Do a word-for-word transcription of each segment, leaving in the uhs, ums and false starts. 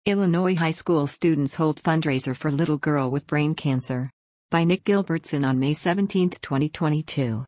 Illinois high school students hold fundraiser for little girl with brain cancer. By Nick Gilbertson on May seventeenth, twenty twenty-two.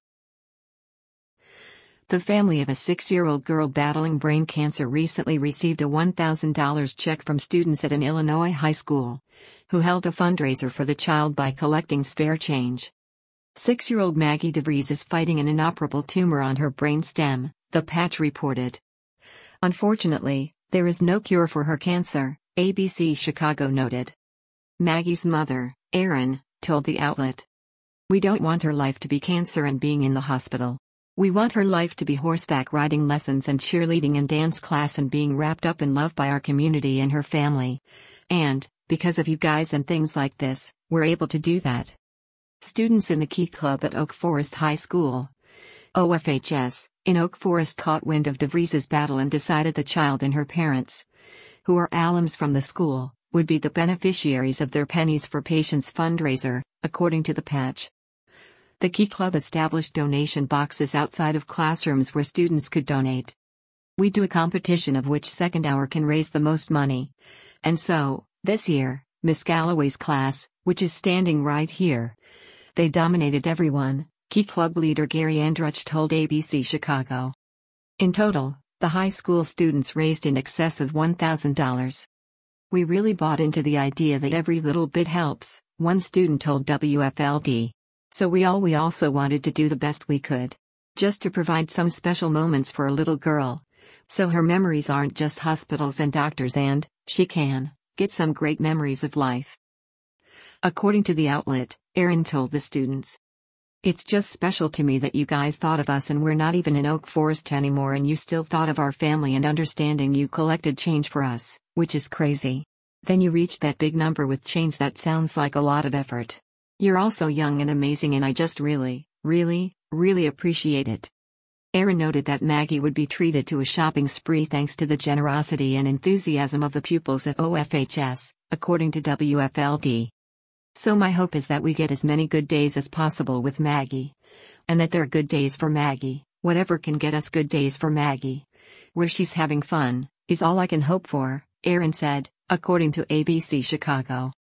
The family of a six-year-old girl battling brain cancer recently received a one thousand dollars check from students at an Illinois high school, who held a fundraiser for the child by collecting spare change. Six-year-old Maggie DeVries is fighting an inoperable tumor on her brain stem, the Patch reported. Unfortunately, there is no cure for her cancer, A B C Chicago noted. Maggie's mother, Erin, told the outlet. "We don't want her life to be cancer and being in the hospital. We want her life to be horseback riding lessons and cheerleading and dance class and being wrapped up in love by our community and her family. And, because of you guys and things like this, we're able to do that." Students in the Key Club at Oak Forest High School, O F H S, in Oak Forest caught wind of DeVries' battle and decided the child and her parents, who are alums from the school, would be the beneficiaries of their Pennies for Patients fundraiser, according to the Patch. The Key Club established donation boxes outside of classrooms where students could donate. "We do a competition of which second hour can raise the most money. And so, this year, Miss Galloway's class, which is standing right here, they dominated everyone," Key Club leader Gary Andruch told A B C Chicago. In total, the high school students raised in excess of one thousand dollars. "We really bought into the idea that every little bit helps," one student told W F L D. "So we all we also wanted to do the best we could. Just to provide some special moments for a little girl. So her memories aren't just hospitals and doctors and, she can, get some great memories of life." According to the outlet, Erin told the students. "It's just special to me that you guys thought of us and we're not even in Oak Forest anymore and you still thought of our family and understanding you collected change for us, which is crazy. Then you reached that big number with change that sounds like a lot of effort. You're all so young and amazing and I just really, really, really appreciate it." Erin noted that Maggie would be treated to a shopping spree thanks to the generosity and enthusiasm of the pupils at O F H S, according to W F L D. "So my hope is that we get as many good days as possible with Maggie. And that they're good days for Maggie, whatever can get us good days for Maggie. Where she's having fun, is all I can hope for," Erin said, according to A B C Chicago.